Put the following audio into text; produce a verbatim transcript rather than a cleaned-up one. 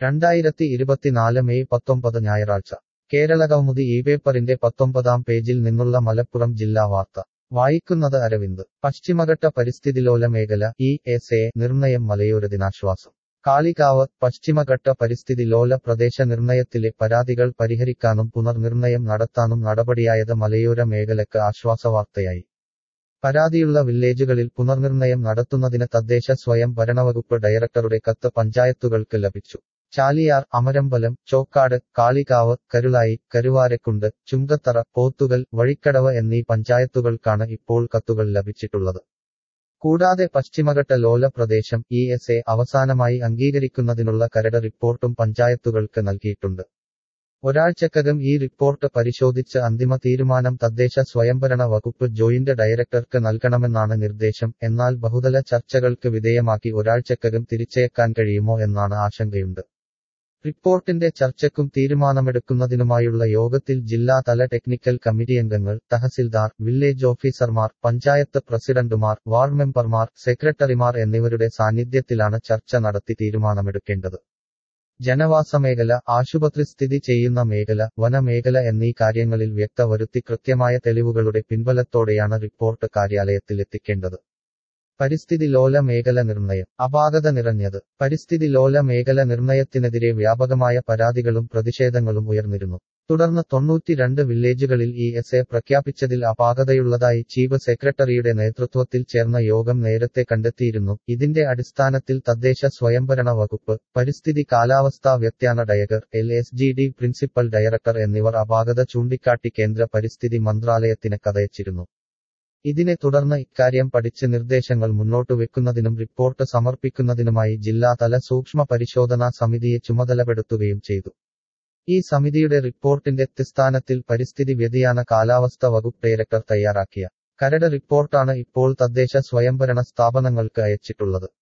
രണ്ടായിരത്തി ഇരുപത്തിനാല് മെയ് പത്തൊമ്പത് ഞായറാഴ്ച കേരളകൗമുദി ഈ പേപ്പറിന്റെ പത്തൊമ്പതാം പേജിൽ നിന്നുള്ള മലപ്പുറം ജില്ലാ വാർത്ത വായിക്കുന്നത് അരവിന്ദ്. പശ്ചിമഘട്ട പരിസ്ഥിതിലോല മേഖല ഇ എസ് എ നിർണയം മലയോര ദിനാശ്വാസം. കാളികാവ് പശ്ചിമഘട്ട പരിസ്ഥിതി ലോല പ്രദേശ നിർണയത്തിലെ പരാതികൾ പരിഹരിക്കാനും പുനർനിർണയം നടത്താനും നടപടിയായത് മലയോര മേഖലക്ക് ആശ്വാസവാർത്തയായി. പരാതിയുള്ള വില്ലേജുകളിൽ പുനർനിർണയം നടത്തുന്നതിന് തദ്ദേശ സ്വയം ഭരണവകുപ്പ് ഡയറക്ടറുടെ കത്ത് പഞ്ചായത്തുകൾക്ക് ലഭിച്ചു. ചാലിയാർ, അമരമ്പലം, ചോക്കാട്, കാളികാവ്, കരുളായി, കരുവാരക്കുണ്ട്, ചുങ്കത്തറ, പോത്തുകൽ, വഴിക്കടവ് എന്നീ പഞ്ചായത്തുകൾക്കാണ് ഇപ്പോൾ കത്തുകൾ ലഭിച്ചിട്ടുള്ളത്. കൂടാതെ പശ്ചിമഘട്ട ലോല പ്രദേശം ഇ എസ് എ അവസാനമായി അംഗീകരിക്കുന്നതിനുള്ള കരട് റിപ്പോർട്ടും പഞ്ചായത്തുകൾക്ക് നൽകിയിട്ടുണ്ട്. ഒരാഴ്ചക്കകം ഈ റിപ്പോർട്ട് പരിശോധിച്ച് അന്തിമ തീരുമാനം തദ്ദേശ സ്വയംഭരണ വകുപ്പ് ജോയിന്റ് ഡയറക്ടർക്ക് നൽകണമെന്നാണ് നിർദ്ദേശം. എന്നാൽ ബഹുതല ചർച്ചകൾക്ക് വിധേയമാക്കി ഒരാഴ്ചക്കകം തിരിച്ചയക്കാൻ കഴിയുമോ എന്നാണ് ആശങ്കയുണ്ട്. റിപ്പോർട്ടിന്റെ ചർച്ചയ്ക്കും തീരുമാനമെടുക്കുന്നതിനുമായുള്ള യോഗത്തിൽ ജില്ലാതല ടെക്നിക്കൽ കമ്മിറ്റിയംഗങ്ങൾ, തഹസിൽദാർ, വില്ലേജ് ഓഫീസർമാർ, പഞ്ചായത്ത് പ്രസിഡന്റുമാർ, വാർഡ് മെമ്പർമാർ, സെക്രട്ടറിമാർ എന്നിവരുടെ സാന്നിധ്യത്തിലാണ് ചർച്ച നടത്തി തീരുമാനമെടുക്കേണ്ടത്. ജനവാസമേഖല, ആശുപത്രി സ്ഥിതി ചെയ്യുന്ന മേഖല, വനമേഖല എന്നീ കാര്യങ്ങളിൽ വ്യക്തത വരുത്തി കൃത്യമായ തെളിവുകളുടെ പിൻബലത്തോടെയാണ് റിപ്പോർട്ട് കാര്യാലയത്തിലെത്തിക്കേണ്ടത്. പരിസ്ഥിതി ലോല മേഖല നിർണയം അപാകത നിറഞ്ഞത്. പരിസ്ഥിതി ലോല മേഖല നിർണയത്തിനെതിരെ വ്യാപകമായ പരാതികളും പ്രതിഷേധങ്ങളും ഉയർന്നിരുന്നു. തുടർന്ന് തൊണ്ണൂറ്റിരണ്ട് വില്ലേജുകളിൽ ഇ എസ് എ പ്രഖ്യാപിച്ചതിൽ അപാകതയുള്ളതായി ചീഫ് സെക്രട്ടറിയുടെ നേതൃത്വത്തിൽ ചേർന്ന യോഗം നേരത്തെ കണ്ടെത്തിയിരുന്നു. ഇതിന്റെ അടിസ്ഥാനത്തിൽ തദ്ദേശ സ്വയംഭരണ വകുപ്പ്, പരിസ്ഥിതി കാലാവസ്ഥാ വ്യതിയാന director, L S G D principal director എന്നിവർ അപാകത ചൂണ്ടിക്കാട്ടി കേന്ദ്ര പരിസ്ഥിതി മന്ത്രാലയത്തിന് കത്തയച്ചിരുന്നു. ഇതിനെ തുടർന്ന് ഇക്കാര്യം പഠിച്ച് നിർദ്ദേശങ്ങൾ മുന്നോട്ടു വെക്കുന്നതിനും റിപ്പോർട്ട് സമർപ്പിക്കുന്നതിനുമായി ജില്ലാതല സൂക്ഷ്മ പരിശോധനാ സമിതിയെ ചുമതലപ്പെടുത്തുകയും ചെയ്തു. ഈ സമിതിയുടെ റിപ്പോർട്ടിന്റെ അടിസ്ഥാനത്തിൽ പരിസ്ഥിതി വ്യതിയാന കാലാവസ്ഥ വകുപ്പ് ഡയറക്ടർ തയ്യാറാക്കിയ കരട് റിപ്പോർട്ടാണ് ഇപ്പോൾ തദ്ദേശ സ്വയംഭരണ സ്ഥാപനങ്ങൾക്ക് അയച്ചിട്ടുള്ളത്.